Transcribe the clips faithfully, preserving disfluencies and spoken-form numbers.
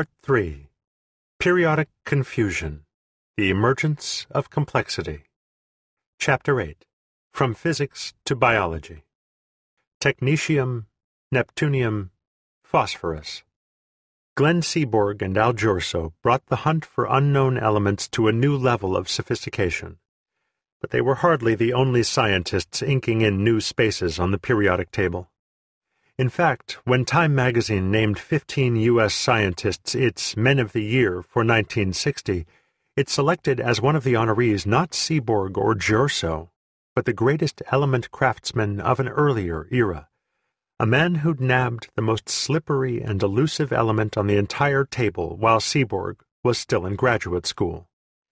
Part three. Periodic Confusion. The Emergence of Complexity. Chapter eight. From Physics to Biology. Technetium, Neptunium, Phosphorus. Glenn Seaborg and Al Giorso brought the hunt for unknown elements to a new level of sophistication. But they were hardly the only scientists inking in new spaces on the periodic table. In fact, when Time magazine named fifteen U S scientists its Men of the Year for nineteen sixty, it selected as one of the honorees not Seaborg or Giorso, but the greatest element craftsman of an earlier era, a man who'd nabbed the most slippery and elusive element on the entire table while Seaborg was still in graduate school.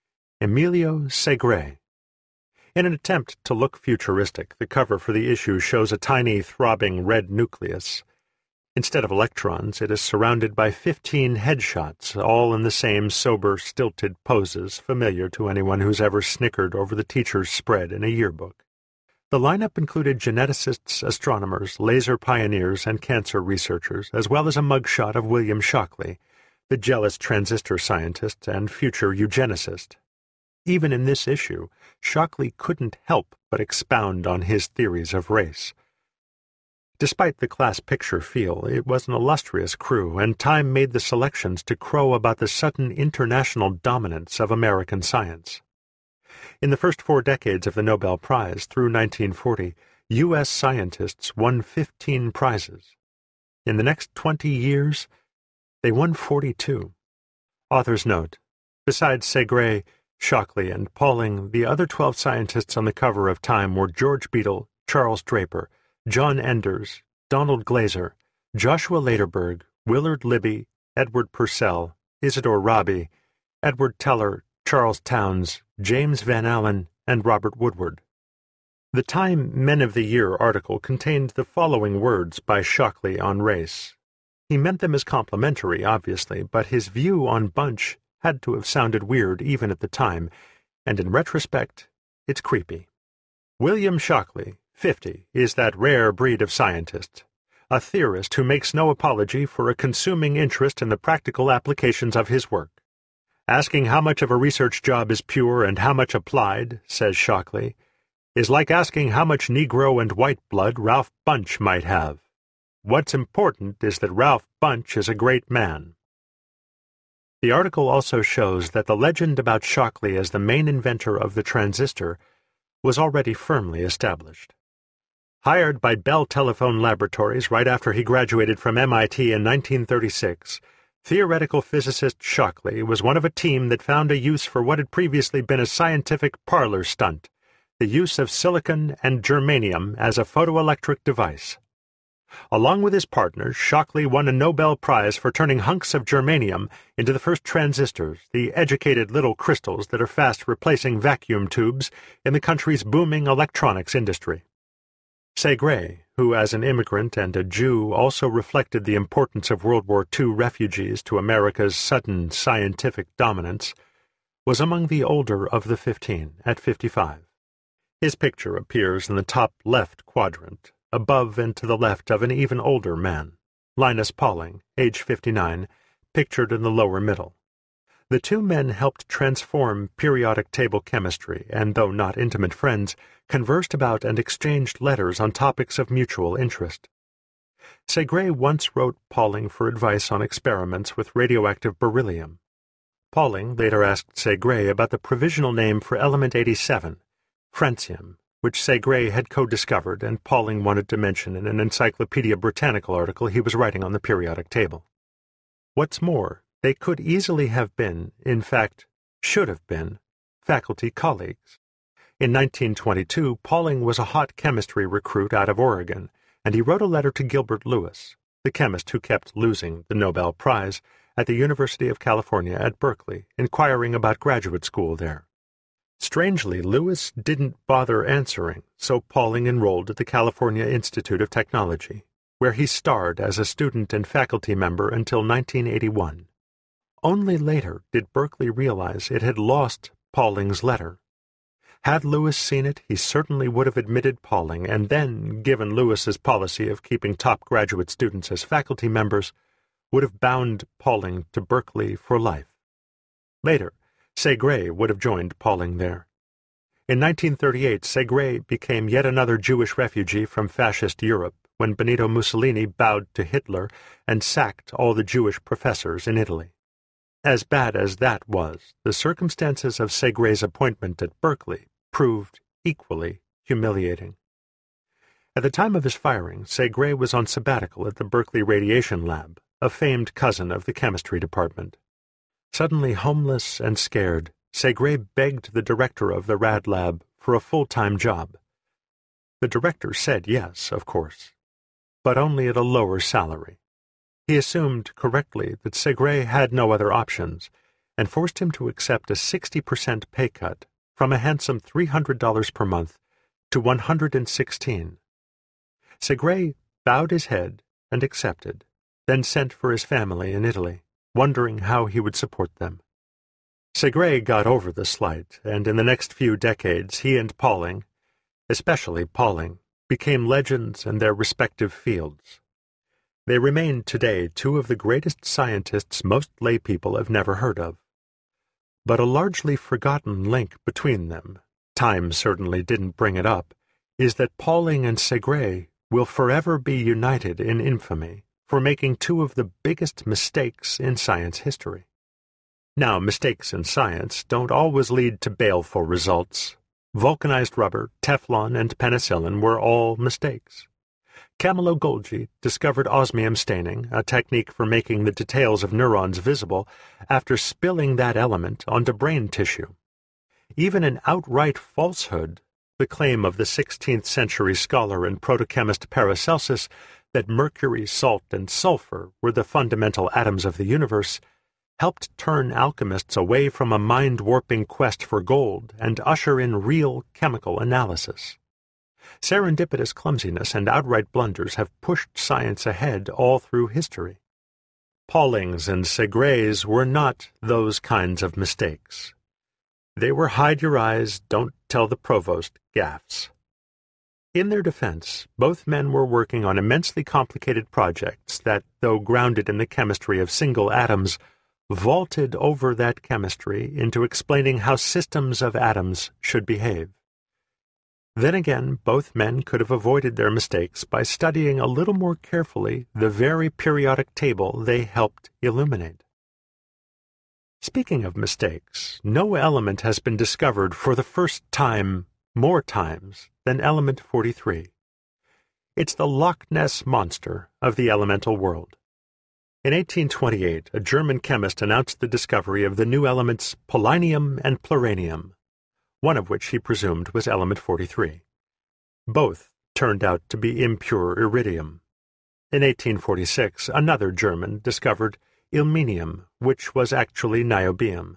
Emilio Segre. In an attempt to look futuristic, the cover for the issue shows a tiny, throbbing red nucleus. Instead of electrons, it is surrounded by fifteen headshots, all in the same sober, stilted poses familiar to anyone who's ever snickered over the teacher's spread in a yearbook. The lineup included geneticists, astronomers, laser pioneers, and cancer researchers, as well as a mugshot of William Shockley, the jealous transistor scientist and future eugenicist. Even in this issue, Shockley couldn't help but expound on his theories of race. Despite the class picture feel, it was an illustrious crew, and Time made the selections to crow about the sudden international dominance of American science. In the first four decades of the Nobel Prize, through nineteen forty, U S scientists won fifteen prizes. In the next twenty years, they won forty-two. Author's note: besides Segre, Shockley, and Pauling, the other twelve scientists on the cover of Time were George Beadle, Charles Draper, John Enders, Donald Glaser, Joshua Lederberg, Willard Libby, Edward Purcell, Isidore Rabi, Edward Teller, Charles Towns, James Van Allen, and Robert Woodward. The Time Men of the Year article contained the following words by Shockley on race. He meant them as complimentary, obviously, but his view on Bunch had to have sounded weird even at the time, and in retrospect, it's creepy. William Shockley, fifty, is that rare breed of scientist, a theorist who makes no apology for a consuming interest in the practical applications of his work. Asking how much of a research job is pure and how much applied, says Shockley, is like asking how much Negro and white blood Ralph Bunche might have. What's important is that Ralph Bunche is a great man. The article also shows that the legend about Shockley as the main inventor of the transistor was already firmly established. Hired by Bell Telephone Laboratories right after he graduated from M I T in nineteen thirty-six, theoretical physicist Shockley was one of a team that found a use for what had previously been a scientific parlor stunt, the use of silicon and germanium as a photoelectric device. Along with his partners, Shockley won a Nobel Prize for turning hunks of germanium into the first transistors, the educated little crystals that are fast replacing vacuum tubes in the country's booming electronics industry. Segre, who as an immigrant and a Jew also reflected the importance of World War Two refugees to America's sudden scientific dominance, was among the older of the fifteen, at fifty-five. His picture appears in the top left quadrant, above and to the left of an even older man, Linus Pauling, age fifty-nine, pictured in the lower middle. The two men helped transform periodic table chemistry, and though not intimate friends, conversed about and exchanged letters on topics of mutual interest. Segre once wrote Pauling for advice on experiments with radioactive beryllium. Pauling later asked Segre about the provisional name for element eighty-seven, francium, which Segre had co-discovered and Pauling wanted to mention in an Encyclopedia Britannica article he was writing on the periodic table. What's more, they could easily have been, in fact, should have been, faculty colleagues. In nineteen twenty-two, Pauling was a hot chemistry recruit out of Oregon, and he wrote a letter to Gilbert Lewis, the chemist who kept losing the Nobel Prize, at the University of California at Berkeley, inquiring about graduate school there. Strangely, Lewis didn't bother answering, so Pauling enrolled at the California Institute of Technology, where he starred as a student and faculty member until nineteen eighty-one. Only later did Berkeley realize it had lost Pauling's letter. Had Lewis seen it, he certainly would have admitted Pauling, and then, given Lewis's policy of keeping top graduate students as faculty members, would have bound Pauling to Berkeley for life. Later, Segre would have joined Pauling there. In nineteen thirty-eight, Segre became yet another Jewish refugee from fascist Europe when Benito Mussolini bowed to Hitler and sacked all the Jewish professors in Italy. As bad as that was, the circumstances of Segre's appointment at Berkeley proved equally humiliating. At the time of his firing, Segre was on sabbatical at the Berkeley Radiation Lab, a famed cousin of the chemistry department. Suddenly homeless and scared, Segre begged the director of the Rad Lab for a full-time job. The director said yes, of course, but only at a lower salary. He assumed correctly that Segre had no other options and forced him to accept a sixty percent pay cut from a handsome three hundred dollars per month to one hundred sixteen. Segre bowed his head and accepted, then sent for his family in Italy, wondering how he would support them. Segre got over the slight, and in the next few decades he and Pauling, especially Pauling, became legends in their respective fields. They remain today two of the greatest scientists most laypeople have never heard of. But a largely forgotten link between them, time certainly didn't bring it up, is that Pauling and Segre will forever be united in infamy for making two of the biggest mistakes in science history. Now, mistakes in science don't always lead to baleful results. Vulcanized rubber, Teflon, and penicillin were all mistakes. Camillo Golgi discovered osmium staining, a technique for making the details of neurons visible, after spilling that element onto brain tissue. Even an outright falsehood, the claim of the sixteenth century scholar and protochemist Paracelsus that mercury, salt, and sulfur were the fundamental atoms of the universe, helped turn alchemists away from a mind-warping quest for gold and usher in real chemical analysis. Serendipitous clumsiness and outright blunders have pushed science ahead all through history. Pauling's and Segre's were not those kinds of mistakes. They were hide-your-eyes, don't-tell-the-provost gaffes. In their defense, both men were working on immensely complicated projects that, though grounded in the chemistry of single atoms, vaulted over that chemistry into explaining how systems of atoms should behave. Then again, both men could have avoided their mistakes by studying a little more carefully the very periodic table they helped illuminate. Speaking of mistakes, no element has been discovered for the first time more times than element forty-three. It's the Loch Ness Monster of the elemental world. In eighteen twenty-eight, a German chemist announced the discovery of the new elements polonium and pluranium, one of which he presumed was element forty-three. Both turned out to be impure iridium. In eighteen forty-six, another German discovered ilmenium, which was actually niobium.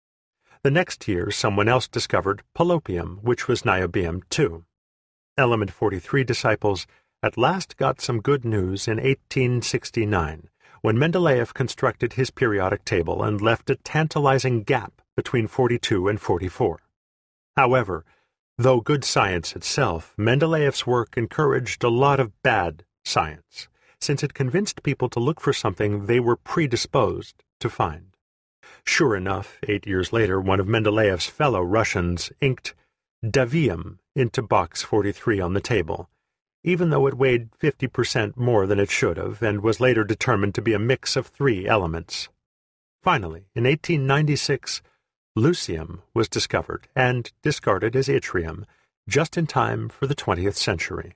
The next year, someone else discovered palopium, which was niobium too. Element forty-three disciples at last got some good news in eighteen sixty-nine, when Mendeleev constructed his periodic table and left a tantalizing gap between forty-two and forty-four. However, though good science itself, Mendeleev's work encouraged a lot of bad science, since it convinced people to look for something they were predisposed to find. Sure enough, eight years later, one of Mendeleev's fellow Russians inked davium into box forty-three on the table, even though it weighed fifty percent more than it should have and was later determined to be a mix of three elements. Finally, in eighteen ninety-six, lucium was discovered and discarded as yttrium, just in time for the twentieth century.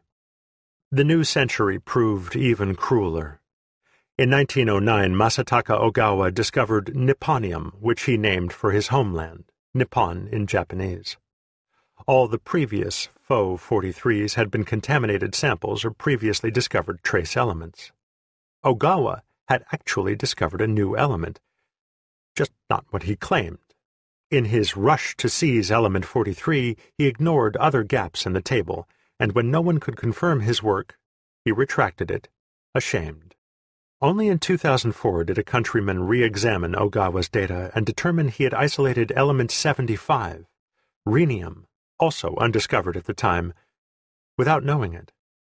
The new century proved even crueler. In nineteen oh nine, Masataka Ogawa discovered nipponium, which he named for his homeland, Nippon in Japanese. All the previous faux forty-threes had been contaminated samples or previously discovered trace elements. Ogawa had actually discovered a new element, just not what he claimed. In his rush to seize element forty-three, he ignored other gaps in the table, and when no one could confirm his work, he retracted it, ashamed. Only in two thousand four did a countryman re-examine Ogawa's data and determine he had isolated element seventy-five, rhenium, also undiscovered at the time, without knowing it.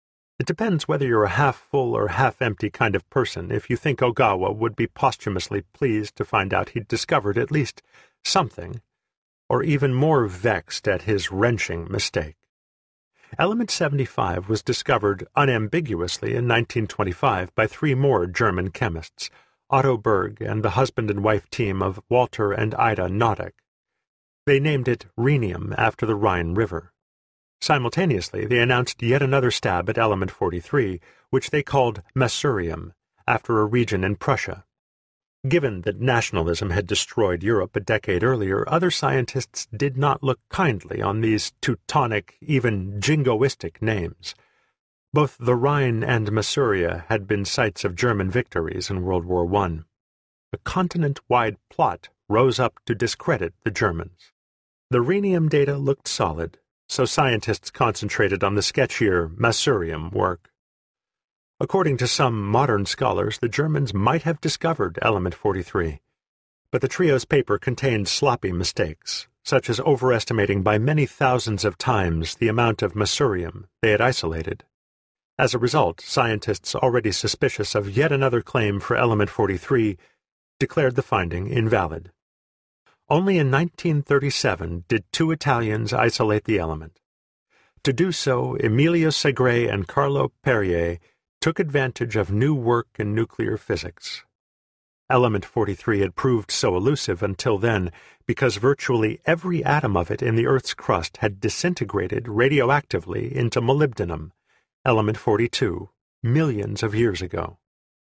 It depends whether you're a half-full or half-empty kind of person if you think Ogawa would be posthumously pleased to find out he'd discovered at least something, or even more vexed at his wrenching mistake. Element seventy-five was discovered unambiguously in nineteen twenty-five by three more German chemists, Otto Berg and the husband and wife team of Walter and Ida Noddack. They named it rhenium after the Rhine River. Simultaneously, they announced yet another stab at element forty-three, which they called Masurium, after a region in Prussia. Given that nationalism had destroyed Europe a decade earlier, other scientists did not look kindly on these Teutonic, even jingoistic names. Both the Rhine and Masuria had been sites of German victories in World War One. A continent-wide plot rose up to discredit the Germans. The rhenium data looked solid, so scientists concentrated on the sketchier Masurium work. According to some modern scholars, the Germans might have discovered element forty-three, but the trio's paper contained sloppy mistakes, such as overestimating by many thousands of times the amount of Masurium they had isolated. As a result, scientists already suspicious of yet another claim for element forty-three declared the finding invalid. Only in nineteen thirty-seven did two Italians isolate the element. To do so, Emilio Segre and Carlo Perrier took advantage of new work in nuclear physics. Element forty-three had proved so elusive until then because virtually every atom of it in the Earth's crust had disintegrated radioactively into molybdenum, element forty-two, millions of years ago.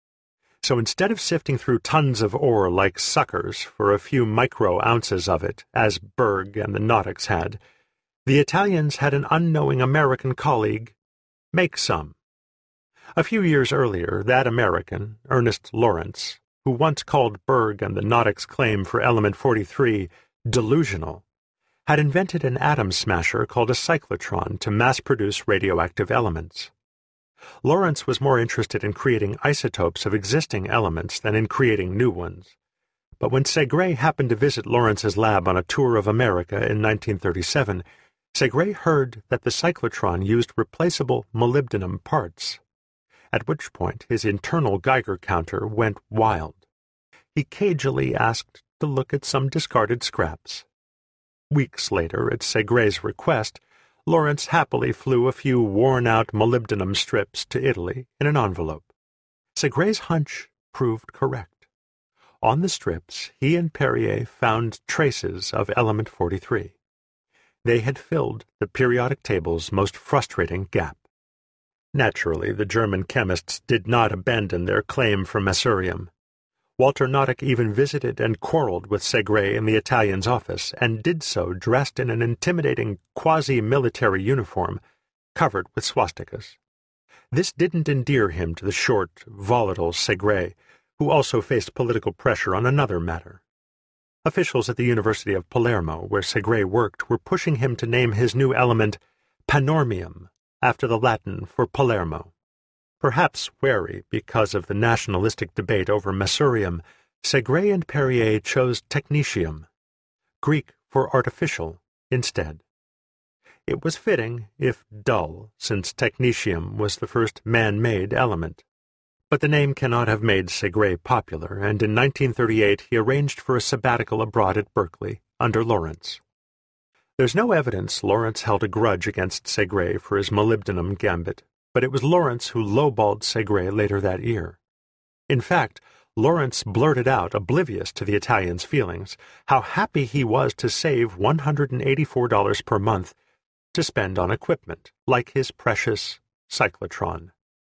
So instead of sifting through tons of ore like suckers for a few micro-ounces of it, as Berg and the Noddacks had, the Italians had an unknowing American colleague make some. A few years earlier, that American, Ernest Lawrence, who once called Berg and the Noddacks' claim for element forty-three delusional, had invented an atom smasher called a cyclotron to mass-produce radioactive elements. Lawrence was more interested in creating isotopes of existing elements than in creating new ones. But when Segre happened to visit Lawrence's lab on a tour of America in nineteen thirty-seven, Segre heard that the cyclotron used replaceable molybdenum parts, at which point his internal Geiger counter went wild. He cagily asked to look at some discarded scraps. Weeks later, at Segre's request, Lawrence happily flew a few worn-out molybdenum strips to Italy in an envelope. Segre's hunch proved correct. On the strips, he and Perrier found traces of element forty-three. They had filled the periodic table's most frustrating gap. Naturally, the German chemists did not abandon their claim for Masurium. Walter Noddack even visited and quarreled with Segre in the Italian's office, and did so dressed in an intimidating quasi-military uniform covered with swastikas. This didn't endear him to the short, volatile Segre, who also faced political pressure on another matter. Officials at the University of Palermo, where Segre worked, were pushing him to name his new element Panormium, after the Latin for Palermo. Perhaps wary because of the nationalistic debate over Masurium, Segre and Perrier chose technetium, Greek for artificial, instead. It was fitting, if dull, since technetium was the first man-made element. But the name cannot have made Segre popular, and in nineteen thirty-eight he arranged for a sabbatical abroad at Berkeley, under Lawrence. There's no evidence Lawrence held a grudge against Segre for his molybdenum gambit, but it was Lawrence who lowballed Segre later that year. In fact, Lawrence blurted out, oblivious to the Italian's feelings, how happy he was to save one hundred eighty-four dollars per month to spend on equipment, like his precious cyclotron.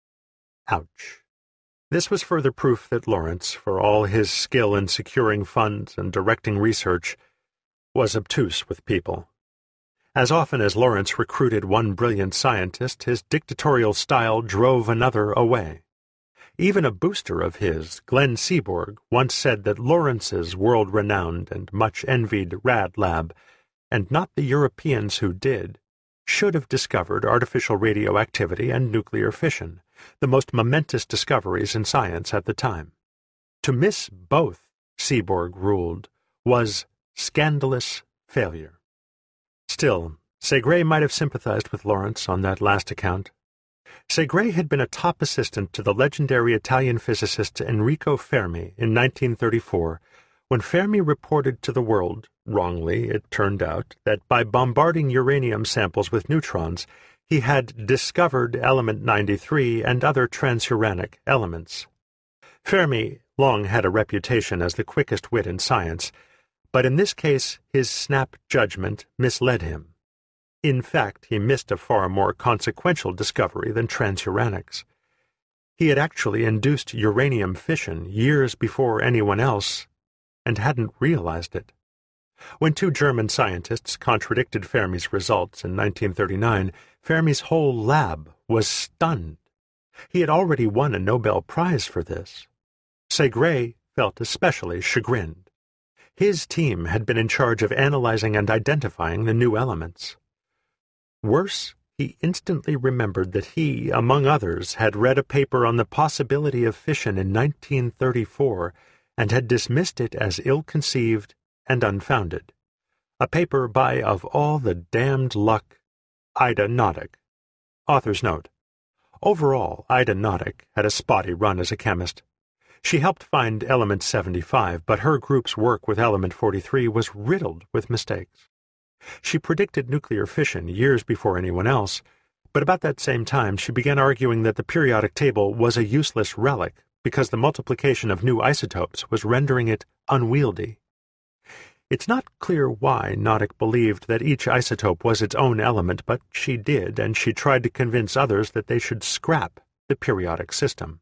Ouch. This was further proof that Lawrence, for all his skill in securing funds and directing research, was obtuse with people. As often as Lawrence recruited one brilliant scientist, his dictatorial style drove another away. Even a booster of his, Glenn Seaborg, once said that Lawrence's world-renowned and much-envied Rad Lab, and not the Europeans who did, should have discovered artificial radioactivity and nuclear fission, the most momentous discoveries in science at the time. To miss both, Seaborg ruled, was scandalous failure. Still, Segre might have sympathized with Lawrence on that last account. Segre had been a top assistant to the legendary Italian physicist Enrico Fermi in nineteen thirty-four, when Fermi reported to the world, wrongly it turned out, that by bombarding uranium samples with neutrons, he had discovered element ninety-three and other transuranic elements. Fermi long had a reputation as the quickest wit in science, but in this case his snap judgment misled him. In fact, he missed a far more consequential discovery than transuranics. He had actually induced uranium fission years before anyone else, and hadn't realized it. When two German scientists contradicted Fermi's results in nineteen thirty-nine, Fermi's whole lab was stunned. He had already won a Nobel Prize for this. Segre felt especially chagrined. His team had been in charge of analyzing and identifying the new elements. Worse, he instantly remembered that he, among others, had read a paper on the possibility of fission in nineteen thirty-four and had dismissed it as ill-conceived and unfounded. A paper by, of all the damned luck, Ida Noddack. Author's note. Overall, Ida Noddack had a spotty run as a chemist. She helped find element seventy-five, but her group's work with element forty-three was riddled with mistakes. She predicted nuclear fission years before anyone else, but about that same time she began arguing that the periodic table was a useless relic because the multiplication of new isotopes was rendering it unwieldy. It's not clear why Noddack believed that each isotope was its own element, but she did, and she tried to convince others that they should scrap the periodic system.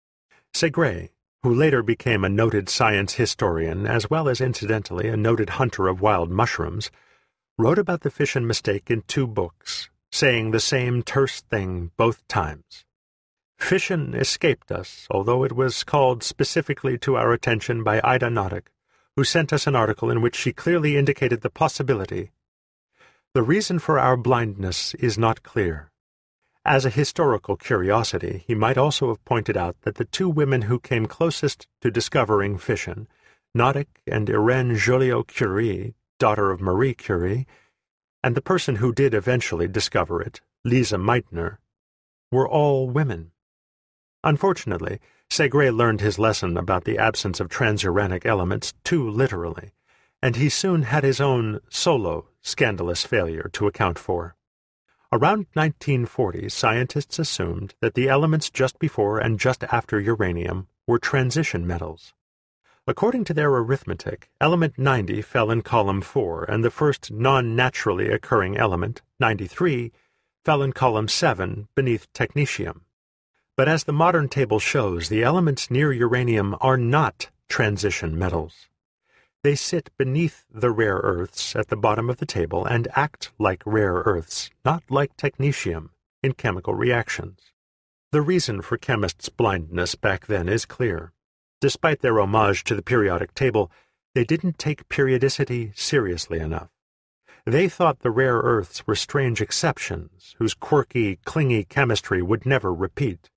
Segre, who later became a noted science historian as well as incidentally a noted hunter of wild mushrooms, wrote about the fission mistake in two books, saying the same terse thing both times. Fission escaped us, although it was called specifically to our attention by Ida Noddack, who sent us an article in which she clearly indicated the possibility. The reason for our blindness is not clear. As a historical curiosity, he might also have pointed out that the two women who came closest to discovering fission, Noddack and Irène Joliot-Curie, daughter of Marie Curie, and the person who did eventually discover it, Lise Meitner, were all women. Unfortunately, Segre learned his lesson about the absence of transuranic elements too literally, and he soon had his own solo scandalous failure to account for. Around nineteen forty, scientists assumed that the elements just before and just after uranium were transition metals. According to their arithmetic, element ninety fell in column four, and the first non-naturally occurring element, ninety-three, fell in column seven beneath technetium. But as the modern table shows, the elements near uranium are not transition metals. They sit beneath the rare earths at the bottom of the table and act like rare earths, not like technetium, in chemical reactions. The reason for chemists' blindness back then is clear. Despite their homage to the periodic table, they didn't take periodicity seriously enough. They thought the rare earths were strange exceptions whose quirky, clingy chemistry would never repeat.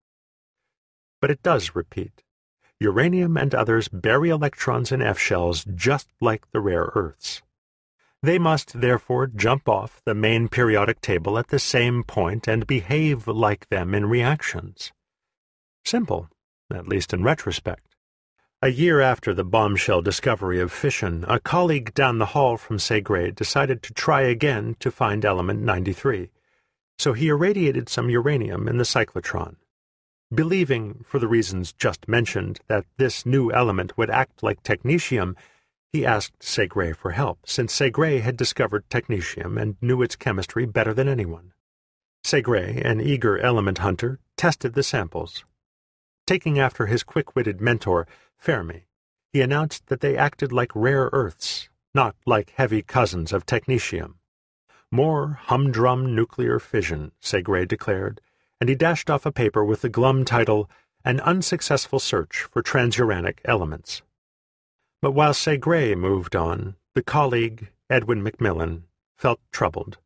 But it does repeat. Uranium and others bury electrons in F-shells just like the rare earths. They must therefore jump off the main periodic table at the same point and behave like them in reactions. Simple, at least in retrospect. A year after the bombshell discovery of fission, a colleague down the hall from Segre decided to try again to find element ninety-three, so he irradiated some uranium in the cyclotron. Believing, for the reasons just mentioned, that this new element would act like technetium, he asked Segre for help, since Segre had discovered technetium and knew its chemistry better than anyone. Segre, an eager element hunter, tested the samples. Taking after his quick-witted mentor, Fermi, he announced that they acted like rare earths, not like heavy cousins of technetium. More humdrum nuclear fission, Segre declared, and he dashed off a paper with the glum title, An Unsuccessful Search for Transuranic Elements. But while Segre moved on, the colleague, Edwin Macmillan, felt troubled.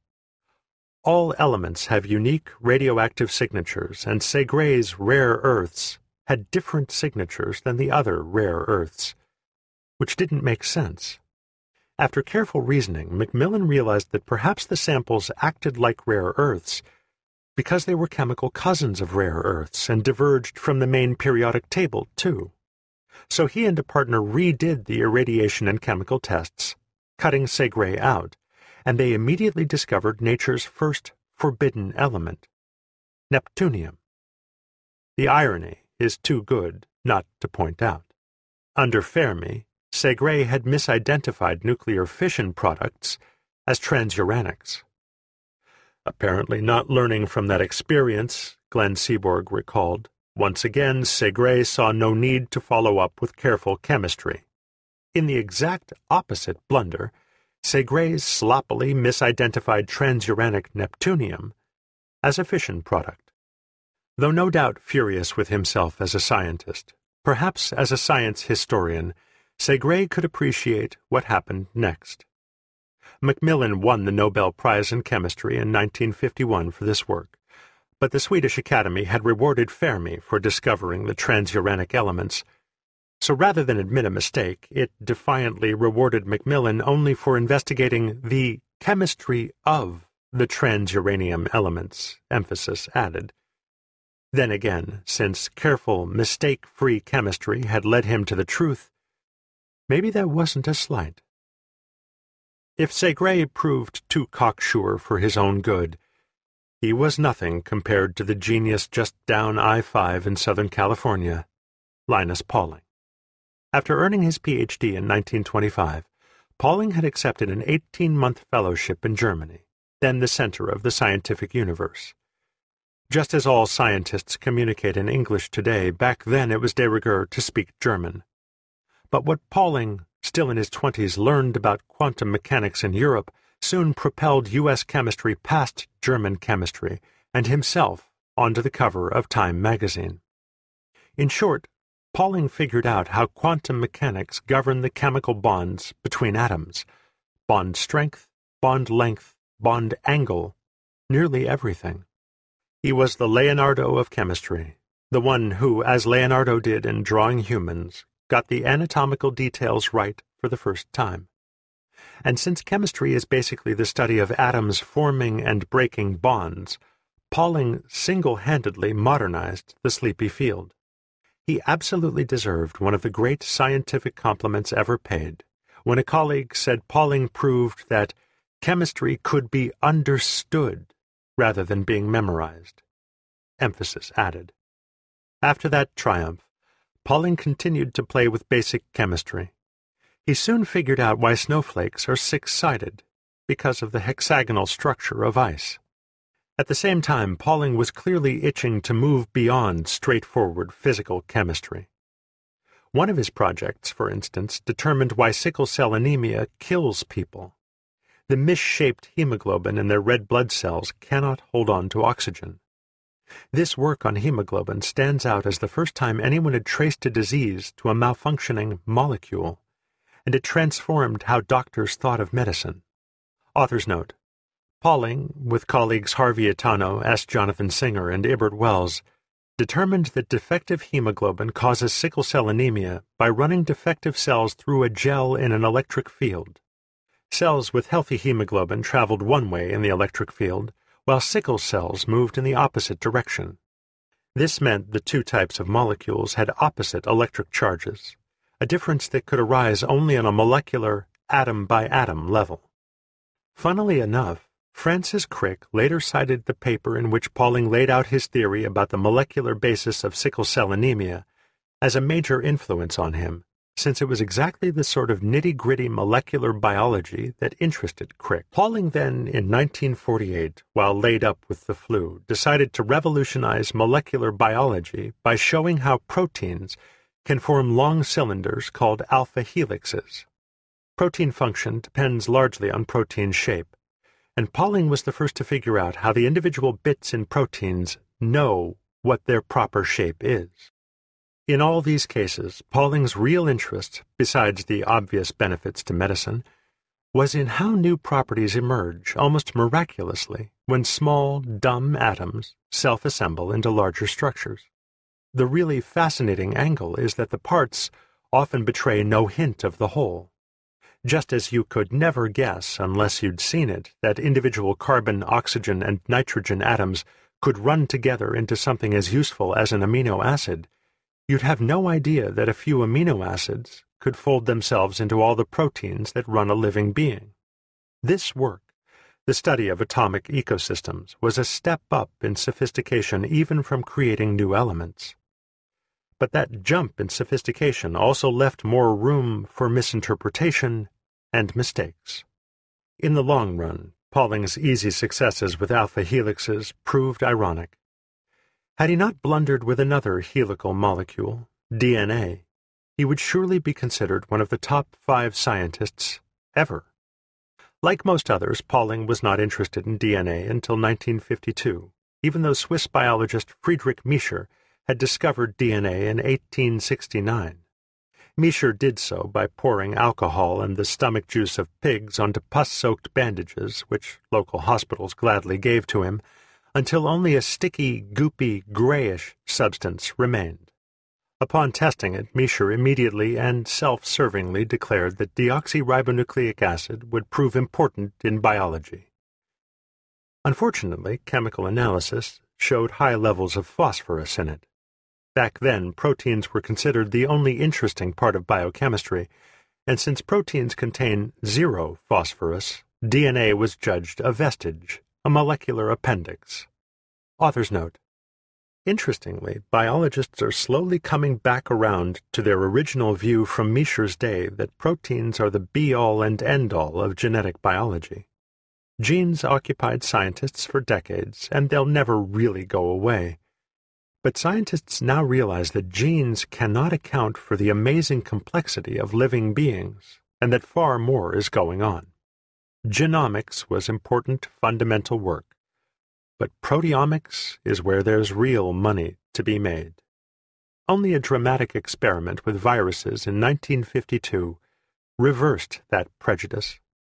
All elements have unique radioactive signatures, and Segre's rare earths had different signatures than the other rare earths, which didn't make sense. After careful reasoning, Macmillan realized that perhaps the samples acted like rare earths, because they were chemical cousins of rare earths and diverged from the main periodic table, too. So he and a partner redid the irradiation and chemical tests, cutting Segre out, and they immediately discovered nature's first forbidden element, neptunium. The irony is too good not to point out. Under Fermi, Segre had misidentified nuclear fission products as transuranics. Apparently not learning from that experience, Glenn Seaborg recalled, once again Segre saw no need to follow up with careful chemistry. In the exact opposite blunder, Segre's sloppily misidentified transuranic neptunium as a fission product. Though no doubt furious with himself as a scientist, perhaps as a science historian, Segre could appreciate what happened next. Macmillan won the Nobel Prize in Chemistry in nineteen fifty-one for this work, but the Swedish Academy had rewarded Fermi for discovering the transuranic elements, so rather than admit a mistake, it defiantly rewarded Macmillan only for investigating the chemistry of the transuranium elements, emphasis added. Then again, since careful, mistake-free chemistry had led him to the truth, maybe that wasn't a slight. If Segre proved too cocksure for his own good, he was nothing compared to the genius just down I five in Southern California, Linus Pauling. After earning his P H D in nineteen twenty-five, Pauling had accepted an eighteen-month fellowship in Germany, then the center of the scientific universe. Just as all scientists communicate in English today, back then it was de rigueur to speak German. But what Pauling, still in his twenties, learned about quantum mechanics in Europe soon propelled U S chemistry past German chemistry and himself onto the cover of Time magazine. In short, Pauling figured out how quantum mechanics govern the chemical bonds between atoms, bond strength, bond length, bond angle, nearly everything. He was the Leonardo of chemistry, the one who, as Leonardo did in Drawing Humans, got the anatomical details right for the first time. And since chemistry is basically the study of atoms forming and breaking bonds, Pauling single-handedly modernized the sleepy field. He absolutely deserved one of the great scientific compliments ever paid, when a colleague said Pauling proved that chemistry could be understood rather than being memorized. Emphasis added. After that triumph, Pauling continued to play with basic chemistry. He soon figured out why snowflakes are six-sided, because of the hexagonal structure of ice. At the same time, Pauling was clearly itching to move beyond straightforward physical chemistry. One of his projects, for instance, determined why sickle cell anemia kills people. The misshaped hemoglobin in their red blood cells cannot hold on to oxygen. This work on hemoglobin stands out as the first time anyone had traced a disease to a malfunctioning molecule, and it transformed how doctors thought of medicine. Author's note: Pauling, with colleagues Harvey Itano, S. Jonathan Singer, and Ibert Wells, determined that defective hemoglobin causes sickle cell anemia by running defective cells through a gel in an electric field. Cells with healthy hemoglobin traveled one way in the electric field, while sickle cells moved in the opposite direction. This meant the two types of molecules had opposite electric charges, a difference that could arise only on a molecular, atom-by-atom level. Funnily enough, Francis Crick later cited the paper in which Pauling laid out his theory about the molecular basis of sickle cell anemia as a major influence on him, since it was exactly the sort of nitty-gritty molecular biology that interested Crick. Pauling then, in nineteen forty-eight, while laid up with the flu, decided to revolutionize molecular biology by showing how proteins can form long cylinders called alpha helixes. Protein function depends largely on protein shape, and Pauling was the first to figure out how the individual bits in proteins know what their proper shape is. In all these cases, Pauling's real interest, besides the obvious benefits to medicine, was in how new properties emerge, almost miraculously, when small, dumb atoms self-assemble into larger structures. The really fascinating angle is that the parts often betray no hint of the whole. Just as you could never guess, unless you'd seen it, that individual carbon, oxygen, and nitrogen atoms could run together into something as useful as an amino acid, you'd have no idea that a few amino acids could fold themselves into all the proteins that run a living being. This work, the study of atomic ecosystems, was a step up in sophistication even from creating new elements. But that jump in sophistication also left more room for misinterpretation and mistakes. In the long run, Pauling's easy successes with alpha helixes proved ironic. Had he not blundered with another helical molecule, D N A, he would surely be considered one of the top five scientists ever. Like most others, Pauling was not interested in D N A until nineteen fifty-two, even though Swiss biologist Friedrich Miescher had discovered D N A in eighteen sixty-nine. Miescher did so by pouring alcohol and the stomach juice of pigs onto pus-soaked bandages, which local hospitals gladly gave to him, until only a sticky, goopy, grayish substance remained. Upon testing it, Miescher immediately and self-servingly declared that deoxyribonucleic acid would prove important in biology. Unfortunately, chemical analysis showed high levels of phosphorus in it. Back then, proteins were considered the only interesting part of biochemistry, and since proteins contain zero phosphorus, D N A was judged a vestige, a molecular appendix. Author's note: interestingly, biologists are slowly coming back around to their original view from Miescher's day that proteins are the be-all and end-all of genetic biology. Genes occupied scientists for decades, and they'll never really go away. But scientists now realize that genes cannot account for the amazing complexity of living beings, and that far more is going on. Genomics was important fundamental work, but proteomics is where there's real money to be made. Only a dramatic experiment with viruses in nineteen fifty-two reversed that prejudice.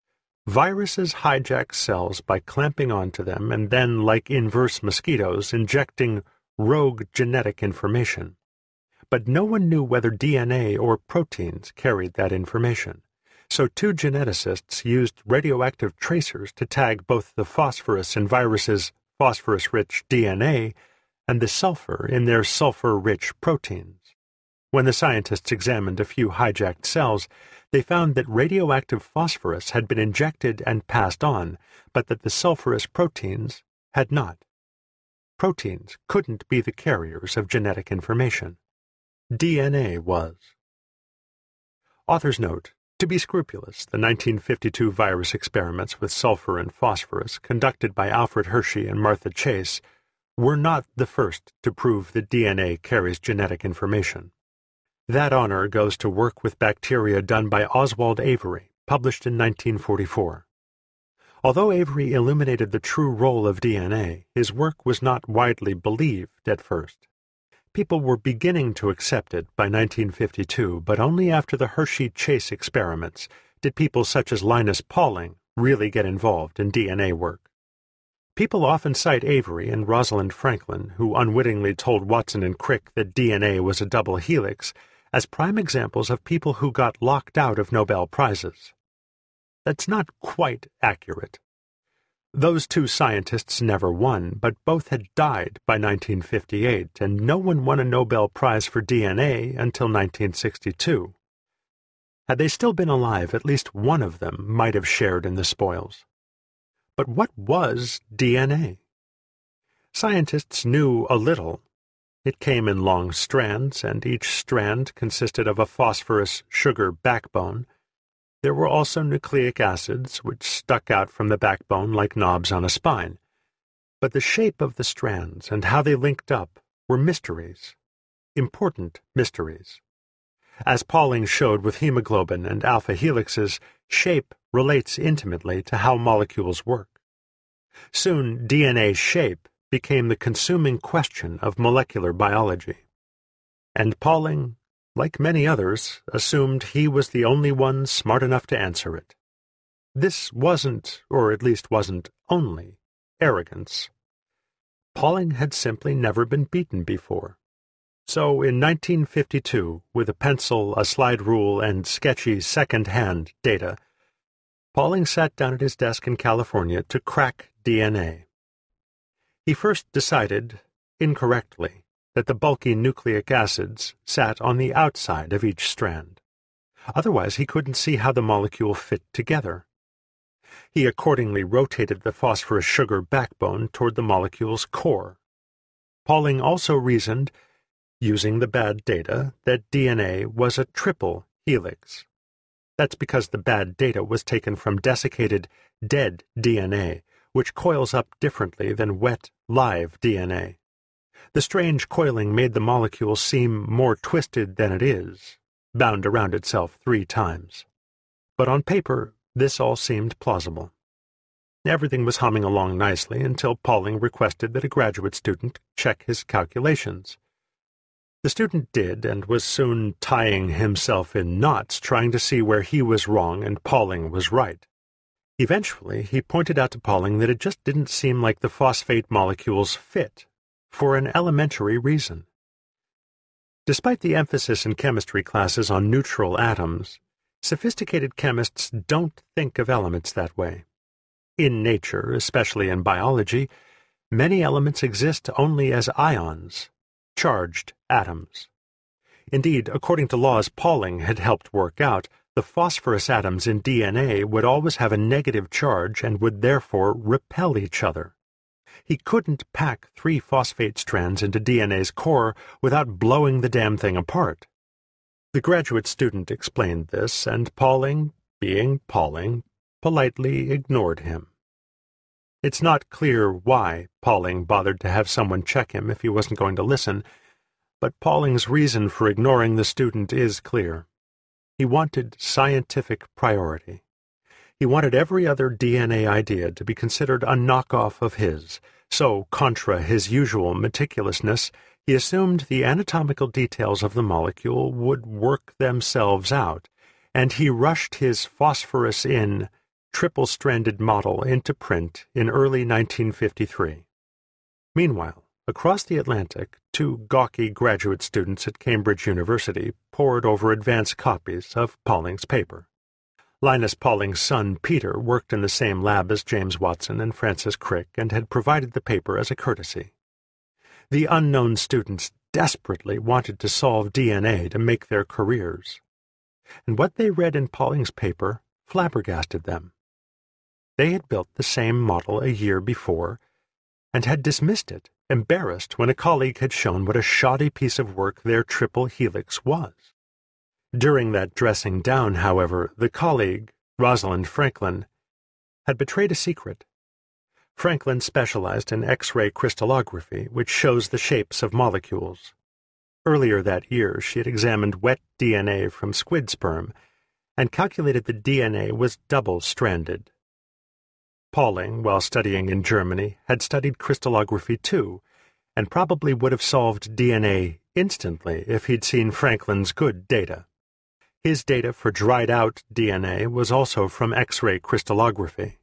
Viruses hijack cells by clamping onto them and then, like inverse mosquitoes, injecting rogue genetic information. But no one knew whether D N A or proteins carried that information, so two geneticists used radioactive tracers to tag both the phosphorus in viruses' phosphorus-rich D N A and the sulfur in their sulfur-rich proteins. When the scientists examined a few hijacked cells, they found that radioactive phosphorus had been injected and passed on, but that the sulfurous proteins had not. Proteins couldn't be the carriers of genetic information. D N A was. Author's note: to be scrupulous, the nineteen fifty-two virus experiments with sulfur and phosphorus, conducted by Alfred Hershey and Martha Chase, were not the first to prove that D N A carries genetic information. That honor goes to work with bacteria done by Oswald Avery, published in nineteen forty-four. Although Avery illuminated the true role of D N A, his work was not widely believed at first. People were beginning to accept it by nineteen fifty-two, but only after the Hershey-Chase experiments did people such as Linus Pauling really get involved in D N A work. People often cite Avery and Rosalind Franklin, who unwittingly told Watson and Crick that D N A was a double helix, as prime examples of people who got locked out of Nobel Prizes. That's not quite accurate. Those two scientists never won, but both had died by nineteen fifty-eight, and no one won a Nobel Prize for D N A until nineteen sixty-two. Had they still been alive, at least one of them might have shared in the spoils. But what was D N A? Scientists knew a little. It came in long strands, and each strand consisted of a phosphorus-sugar backbone. There were also nucleic acids, which stuck out from the backbone like knobs on a spine. But the shape of the strands and how they linked up were mysteries, important mysteries. As Pauling showed with hemoglobin and alpha helixes, shape relates intimately to how molecules work. Soon, D N A shape became the consuming question of molecular biology. And Pauling, like many others, assumed he was the only one smart enough to answer it. This wasn't, or at least wasn't only, arrogance. Pauling had simply never been beaten before. So in nineteen fifty-two, with a pencil, a slide rule, and sketchy second-hand data, Pauling sat down at his desk in California to crack D N A. He first decided, incorrectly, that the bulky nucleic acids sat on the outside of each strand. Otherwise he couldn't see how the molecule fit together. He accordingly rotated the phosphorus sugar backbone toward the molecule's core. Pauling also reasoned, using the bad data, that D N A was a triple helix. That's because the bad data was taken from desiccated, dead D N A, which coils up differently than wet, live D N A. The strange coiling made the molecule seem more twisted than it is, bound around itself three times. But on paper, this all seemed plausible. Everything was humming along nicely until Pauling requested that a graduate student check his calculations. The student did, and was soon tying himself in knots trying to see where he was wrong and Pauling was right. Eventually, he pointed out to Pauling that it just didn't seem like the phosphate molecules fit, for an elementary reason. Despite the emphasis in chemistry classes on neutral atoms, sophisticated chemists don't think of elements that way. In nature, especially in biology, many elements exist only as ions, charged atoms. Indeed, according to laws Pauling had helped work out, the phosphorus atoms in D N A would always have a negative charge and would therefore repel each other. He couldn't pack three phosphate strands into D N A's core without blowing the damn thing apart. The graduate student explained this, and Pauling, being Pauling, politely ignored him. It's not clear why Pauling bothered to have someone check him if he wasn't going to listen, but Pauling's reason for ignoring the student is clear. He wanted scientific priority. He wanted every other D N A idea to be considered a knockoff of his, so, contra his usual meticulousness, he assumed the anatomical details of the molecule would work themselves out, and he rushed his phosphorus-in, triple-stranded model into print in early nineteen fifty-three. Meanwhile, across the Atlantic, two gawky graduate students at Cambridge University pored over advance copies of Pauling's paper. Linus Pauling's son, Peter, worked in the same lab as James Watson and Francis Crick and had provided the paper as a courtesy. The unknown students desperately wanted to solve D N A to make their careers, and what they read in Pauling's paper flabbergasted them. They had built the same model a year before, and had dismissed it, embarrassed when a colleague had shown what a shoddy piece of work their triple helix was. During that dressing down, however, the colleague, Rosalind Franklin, had betrayed a secret. Franklin specialized in X-ray crystallography, which shows the shapes of molecules. Earlier that year, she had examined wet D N A from squid sperm and calculated the D N A was double-stranded. Pauling, while studying in Germany, had studied crystallography too, and probably would have solved D N A instantly if he'd seen Franklin's good data. His data for dried-out D N A was also from X-ray crystallography.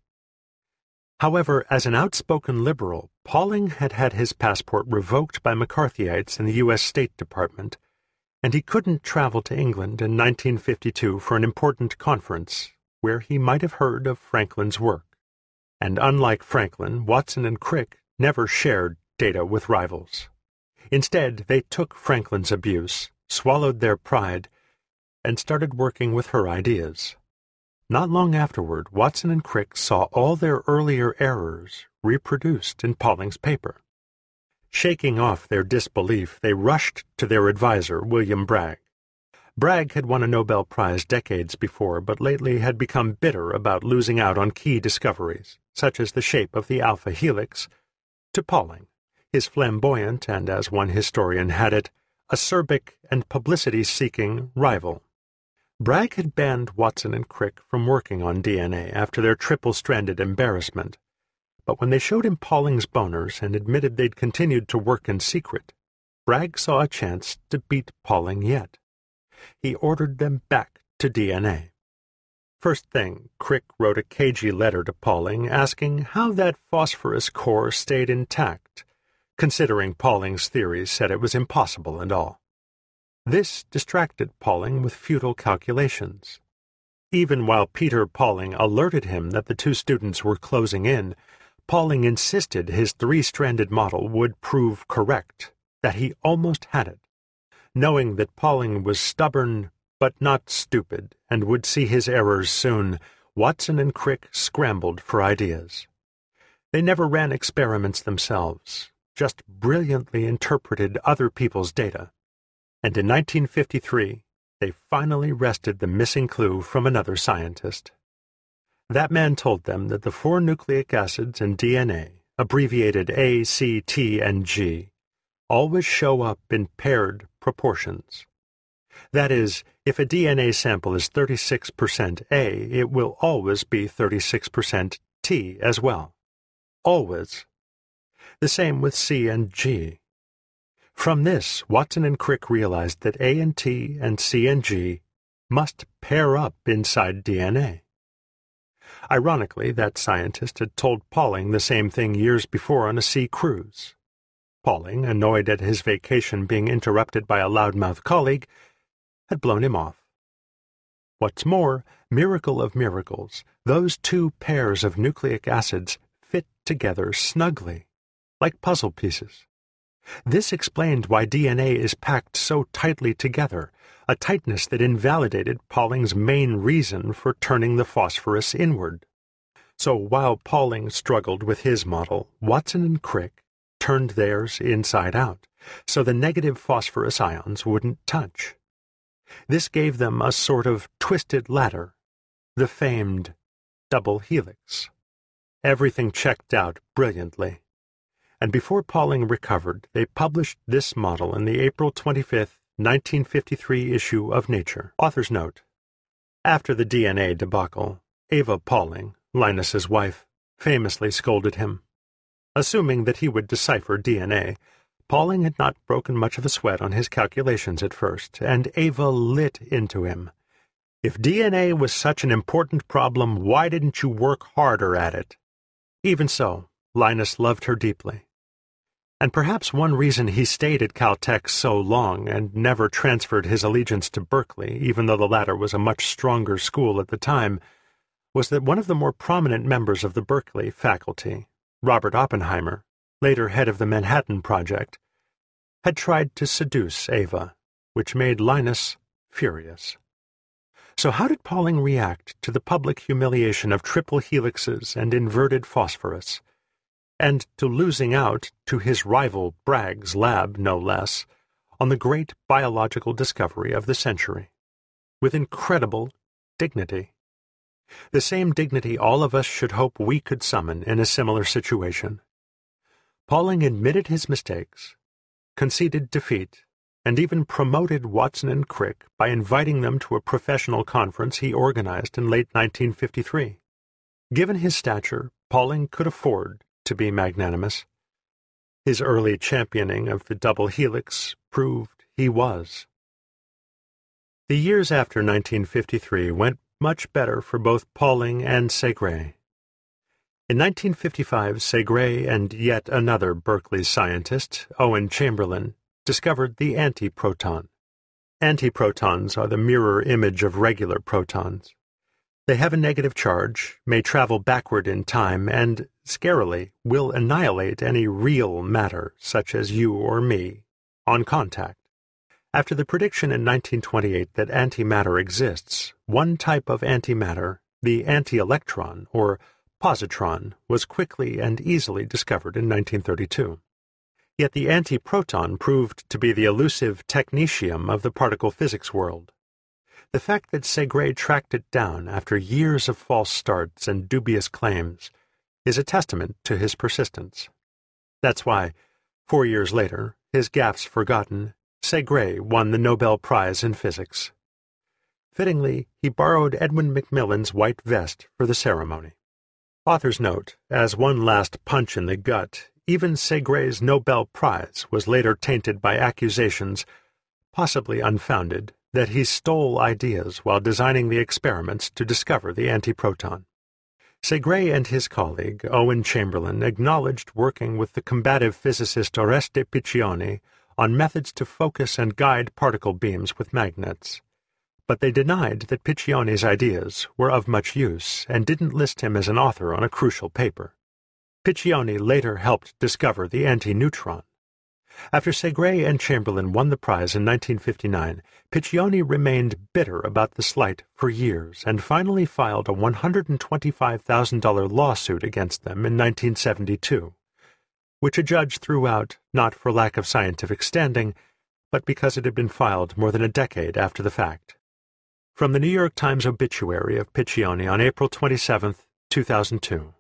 However, as an outspoken liberal, Pauling had had his passport revoked by McCarthyites in the U S State Department, and he couldn't travel to England in nineteen fifty-two for an important conference where he might have heard of Franklin's work. And unlike Franklin, Watson and Crick never shared data with rivals. Instead, they took Franklin's abuse, swallowed their pride, and started working with her ideas. Not long afterward, Watson and Crick saw all their earlier errors reproduced in Pauling's paper. Shaking off their disbelief, they rushed to their advisor, William Bragg. Bragg had won a Nobel Prize decades before, but lately had become bitter about losing out on key discoveries, such as the shape of the alpha helix, to Pauling, his flamboyant and, as one historian had it, acerbic and publicity-seeking rival. Bragg had banned Watson and Crick from working on D N A after their triple-stranded embarrassment, but when they showed him Pauling's boners and admitted they'd continued to work in secret, Bragg saw a chance to beat Pauling yet. He ordered them back to D N A. First thing, Crick wrote a cagey letter to Pauling asking how that phosphorus core stayed intact, considering Pauling's theories said it was impossible and all. This distracted Pauling with futile calculations. Even while Peter Pauling alerted him that the two students were closing in, Pauling insisted his three-stranded model would prove correct, that he almost had it. Knowing that Pauling was stubborn but not stupid and would see his errors soon, Watson and Crick scrambled for ideas. They never ran experiments themselves, just brilliantly interpreted other people's data. And in nineteen fifty-three, they finally wrested the missing clue from another scientist. That man told them that the four nucleic acids in D N A, abbreviated A, C, T, and G, always show up in paired proportions. That is, if a D N A sample is thirty-six percent A, it will always be thirty-six percent T as well. Always. The same with C and G. From this, Watson and Crick realized that A and T and C and G must pair up inside D N A. Ironically, that scientist had told Pauling the same thing years before on a sea cruise. Pauling, annoyed at his vacation being interrupted by a loudmouth colleague, had blown him off. What's more, miracle of miracles, those two pairs of nucleic acids fit together snugly, like puzzle pieces. This explained why D N A is packed so tightly together, a tightness that invalidated Pauling's main reason for turning the phosphorus inward. So while Pauling struggled with his model, Watson and Crick turned theirs inside out, so the negative phosphorus ions wouldn't touch. This gave them a sort of twisted ladder, the famed double helix. Everything checked out brilliantly, and before Pauling recovered, they published this model in the April twenty-fifth, nineteen fifty-three issue of Nature. Author's note: after the D N A debacle, Eva Pauling, Linus's wife, famously scolded him. Assuming that he would decipher D N A, Pauling had not broken much of a sweat on his calculations at first, and Eva lit into him. If D N A was such an important problem, why didn't you work harder at it? Even so, Linus loved her deeply. And perhaps one reason he stayed at Caltech so long and never transferred his allegiance to Berkeley, even though the latter was a much stronger school at the time, was that one of the more prominent members of the Berkeley faculty, Robert Oppenheimer, later head of the Manhattan Project, had tried to seduce Eva, which made Linus furious. So how did Pauling react to the public humiliation of triple helixes and inverted phosphorus, and to losing out to his rival Bragg's lab, no less, on the great biological discovery of the century, with incredible dignity? The same dignity all of us should hope we could summon in a similar situation. Pauling admitted his mistakes, conceded defeat, and even promoted Watson and Crick by inviting them to a professional conference he organized in late nineteen fifty-three. Given his stature, Pauling could afford to be magnanimous. His early championing of the double helix proved he was. The years after nineteen fifty-three went much better for both Pauling and Segre. In nineteen fifty-five, Segre and yet another Berkeley scientist, Owen Chamberlain, discovered the antiproton. Antiprotons are the mirror image of regular protons. They have a negative charge, may travel backward in time, and, scarily, will annihilate any real matter, such as you or me, on contact. After the prediction in nineteen twenty-eight that antimatter exists, one type of antimatter, the anti-electron, or positron, was quickly and easily discovered in nineteen thirty-two. Yet the antiproton proved to be the elusive technetium of the particle physics world. The fact that Segre tracked it down after years of false starts and dubious claims is a testament to his persistence. That's why, four years later, his gaffes forgotten, Segre won the Nobel Prize in Physics. Fittingly, he borrowed Edwin Macmillan's white vest for the ceremony. Author's note: as one last punch in the gut, even Segre's Nobel Prize was later tainted by accusations, possibly unfounded, that he stole ideas while designing the experiments to discover the antiproton. Segre and his colleague, Owen Chamberlain, acknowledged working with the combative physicist Oreste Piccioni on methods to focus and guide particle beams with magnets. But they denied that Piccioni's ideas were of much use and didn't list him as an author on a crucial paper. Piccioni later helped discover the antineutron. After Segre and Chamberlain won the prize in nineteen fifty-nine, Piccioni remained bitter about the slight for years and finally filed a one hundred twenty-five thousand dollars lawsuit against them in nineteen seventy-two, which a judge threw out not for lack of scientific standing, but because it had been filed more than a decade after the fact. From the New York Times obituary of Piccioni on April twenty-seventh, two thousand two.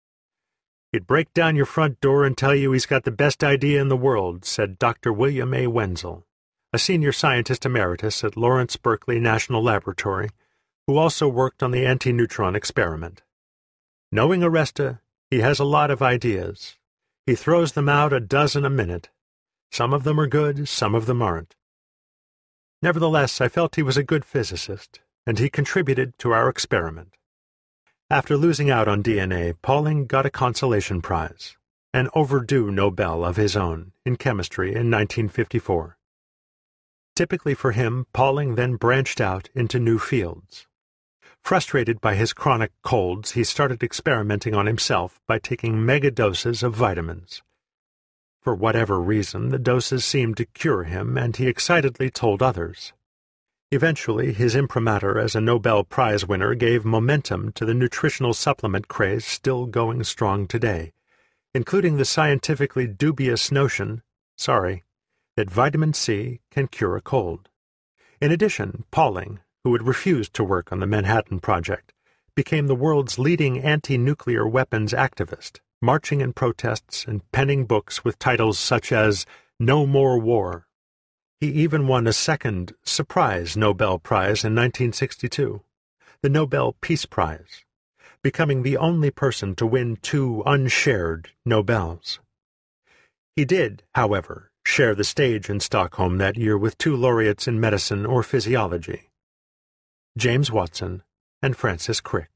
"He'd break down your front door and tell you he's got the best idea in the world," said Doctor William A. Wenzel, a senior scientist emeritus at Lawrence Berkeley National Laboratory, who also worked on the antineutron experiment. "Knowing Aresta, he has a lot of ideas. He throws them out a dozen a minute. Some of them are good, some of them aren't. Nevertheless, I felt he was a good physicist, and he contributed to our experiment." After losing out on D N A, Pauling got a consolation prize, an overdue Nobel of his own, in chemistry in nineteen fifty-four. Typically for him, Pauling then branched out into new fields. Frustrated by his chronic colds, he started experimenting on himself by taking megadoses of vitamins. For whatever reason, the doses seemed to cure him, and he excitedly told others. Eventually, his imprimatur as a Nobel Prize winner gave momentum to the nutritional supplement craze still going strong today, including the scientifically dubious notion, sorry, that vitamin C can cure a cold. In addition, Pauling, who had refused to work on the Manhattan Project, became the world's leading anti-nuclear weapons activist, marching in protests and penning books with titles such as No More War. He even won a second, surprise Nobel Prize in nineteen sixty-two, the Nobel Peace Prize, becoming the only person to win two unshared Nobels. He did, however, share the stage in Stockholm that year with two laureates in medicine or physiology, James Watson and Francis Crick.